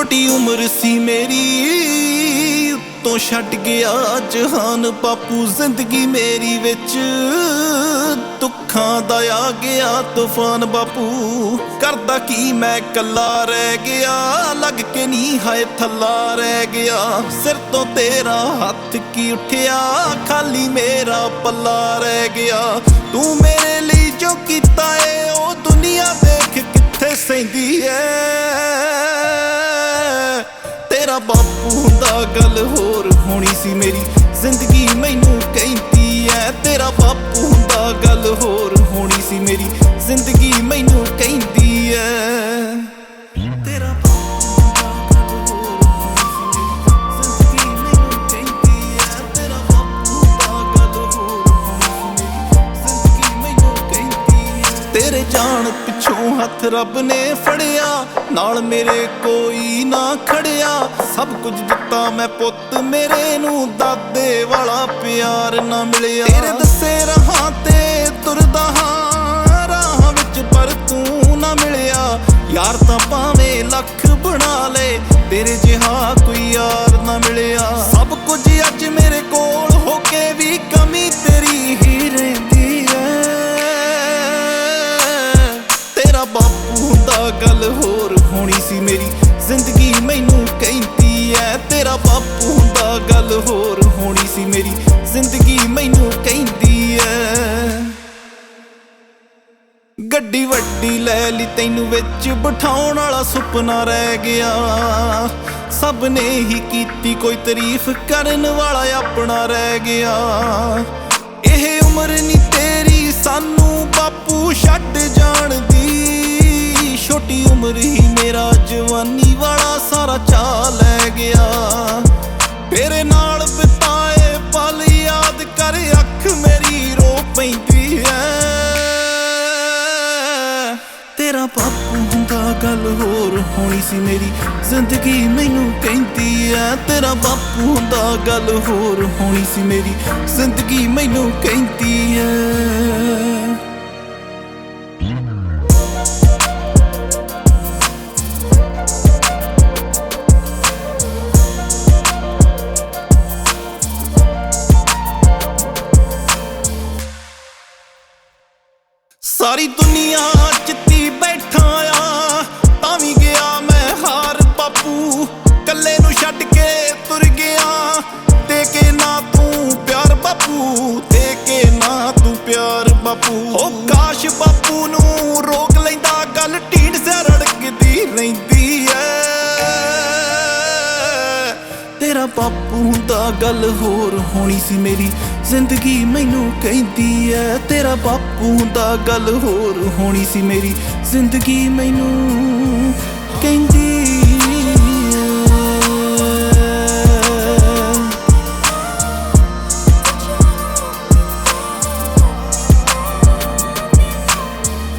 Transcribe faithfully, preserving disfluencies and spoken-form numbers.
ਛੋਟੀ ਉਮਰ ਸੀ ਮੇਰੀ ਉੱਤੋਂ ਛੱਡ ਗਿਆ ਜਹਾਨ ਬਾਪੂ। ਜ਼ਿੰਦਗੀ ਮੇਰੀ ਵਿੱਚ ਦੁੱਖਾਂ ਦਾ ਆ ਗਿਆ ਤੂਫਾਨ ਬਾਪੂ। ਕਰਦਾ ਕੀ ਮੈਂ ਕੱਲਾ ਰਹਿ ਗਿਆ, ਲੱਗ ਕੇ ਨੀ ਹਾਏ ਥੱਲਾ ਰਹਿ ਗਿਆ। ਸਿਰ ਤੋਂ ਤੇਰਾ ਹੱਥ ਕੀ ਉੱਠਿਆ, ਖਾਲੀ ਮੇਰਾ ਪੱਲਾ ਰਹਿ ਗਿਆ। ਤੂੰ ਮੇਰੇ ਲਈ ਜੋ ਕੀਤਾ ਏ ਉਹ ਦੁਨੀਆ ਦੇਖ ਕਿੱਥੇ ਸਹਿੰਦੀ ਏ। ਤੇਰਾ ਬਾਪੂ ਹੁੰਦਾ ਗੱਲ ਹੋਰ ਹੋਣੀ ਸੀ ਮੇਰੀ, ਜ਼ਿੰਦਗੀ ਮੈਨੂੰ ਕਹਿੰਦੀ ਐ। ਤੇਰਾ ਬਾਪੂ ਹੁੰਦਾ ਗੱਲ ਹੋਰ ਹੋਣੀ ਸੀ ਮੇਰੀ, ਜ਼ਿੰਦਗੀ ਮੈਨੂੰ ਕਹਿੰਦੀ ਐ। ਤੇਰਾ ਬਾਪੂ ਹੁੰਦਾ ਗੱਲ ਹੋਰ ਹੋਣੀ ਸੀ ਮੇਰੀ, ਜ਼ਿੰਦਗੀ ਮੈਨੂੰ ਕਹਿੰਦੀ ਐ। ਤੇਰੇ ਜਾਣ ਪਿੱਛੋਂ ਹੱਥ ਰੱਬ ਨੇ ਫੜਿਆ, ਨਾਲ ਮੇਰੇ ਕੋਈ ਨਾ ਖੜਿਆ। ਸਭ ਕੁਝ ਦਿੱਤਾ ਮੈਂ ਪੁੱਤ ਮੇਰੇ ਨੂੰ, ਦਾਦੇ ਵਾਲਾ ਪਿਆਰ ਨਾ ਮਿਲਿਆ। ਤੇਰੇ ਦੱਸੇ ਰਾਹਾਂ ਤੇ ਤੁਰਦਾ ਹਾਂ ਰਾਹਾਂ ਵਿੱਚ, ਪਰ ਤੂੰ ਨਾ ਮਿਲਿਆ। ਯਾਰ ਤਾਂ ਭਾਵੇਂ ਲੱਖ ਬਣਾ ਲਏ, ਤੇਰੇ ਜਿਹਾ ਕੋਈ ਯਾਰ ਨਾ ਮਿਲਿਆ। ਸਭ ਕੁਝ ਅੱਜ ਮੇਰੇ ਕੋਲ ਹੋ ਕੇ ਵੀ ਕਮੀ ਤੇਰੀ ਹੀ ਰਹਿੰਦੀ ਐ। ਤੇਰਾ ਬਾਪੂ ਹੁੰਦਾ ਗੱਲ ਹੋਰ ਹੋਣੀ ਸੀ ਮੇਰੀ, ਜ਼ਿੰਦਗੀ ਮੈਨੂੰ ਕਹਿੰਦੀ ਐ। ਤੇਰਾ ਬਾਪੂ ਹੁੰਦਾ ਗੱਲ ਹੋਰ ਹੋਣੀ ਸੀ ਮੇਰੀ, ਜ਼ਿੰਦਗੀ ਮੈਨੂੰ ਕਹਿੰਦੀ ਐ। ਗੱਡੀ ਵੱਡੀ ਲੈ ਲਈ ਤੈਨੂੰ ਵਿੱਚ ਬਿਠਾਉਣ ਵਾਲਾ ਸੁਪਨਾ ਰਹਿ ਗਿਆ। ਸਭ ਨੇ ਹੀ ਕੀਤੀ ਕੋਈ ਤਾਰੀਫ ਕਰਨ ਵਾਲਾ ਆਪਣਾ ਰਹਿ ਗਿਆ। ਇਹ ਉਮਰ ਨੀ ਤੇਰੀ ਸਾਨੂੰ ਬਾਪੂ ਛੱਡ ਜਾਣ ਦੀ, ਛੋਟੀ ਉਮਰ ਹੀ ਮੇਰਾ ਜਵਾਨੀ ਵਾਲਾ ਸਾਰਾ ਚਾਅ ਲੈ ਗਿਆ। ਤੇਰੇ ਨਾਲ ਬਿਤਾਏ ਪਲ ਯਾਦ ਕਰ ਅੱਖ ਮੇਰੀ ਰੋ ਪੈਂਦੀ ਐ। ਤੇਰਾ ਬਾਪੂ ਹੁੰਦਾ ਗੱਲ ਹੋਰ ਹੋਣੀ ਸੀ ਮੇਰੀ, ਜ਼ਿੰਦਗੀ ਮੈਨੂੰ ਕਹਿੰਦੀ ਐ। ਤੇਰਾ ਬਾਪੂ ਹੁੰਦਾ ਗੱਲ ਹੋਰ ਹੋਣੀ ਸੀ ਮੇਰੀ, ਜ਼ਿੰਦਗੀ ਮੈਨੂੰ ਕਹਿੰਦੀ ਐ। ਸਾਰੀ ਦੁਨੀਆ ਜਿੱਤੀ ਬੈਠਾ ਆ, ਤਾਂ ਵੀ ਗਿਆ ਮੈਂ ਹਾਰ ਬਾਪੂ। ਕੱਲੇ ਨੂੰ ਛੱਡ ਕੇ ਤੁਰ ਗਿਆ, ਦੇ ਕੇ ਨਾ ਤੂੰ ਪਿਆਰ ਬਾਪੂ, ਦੇ ਕੇ ਨਾ ਤੂੰ ਪਿਆਰ ਬਾਪੂ। ਹੋ ਕਾਸ਼ ਬਾਪੂ ਨੂੰ ਰੋਕ ਲੈਂਦਾ, ਗੱਲ ਢੀਂਡ ਸਿਰ ਰੜਕਦੀ ਰਹਿੰਦੀ ਐ। ਤੇਰਾ ਬਾਪੂ ਹੁੰਦਾ ਗੱਲ ਹੋਰ ਹੋਣੀ ਸੀ ਮੇਰੀ, ਜ਼ਿੰਦਗੀ ਮੈਨੂੰ ਕਹਿੰਦੀ ਐ। ਤੇਰਾ ਬਾਪੂ ਹੁੰਦਾ ਗੱਲ ਹੋਰ ਹੋਣੀ ਸੀ ਮੇਰੀ, ਜ਼ਿੰਦਗੀ ਮੈਨੂੰ ਕਹਿੰਦੀ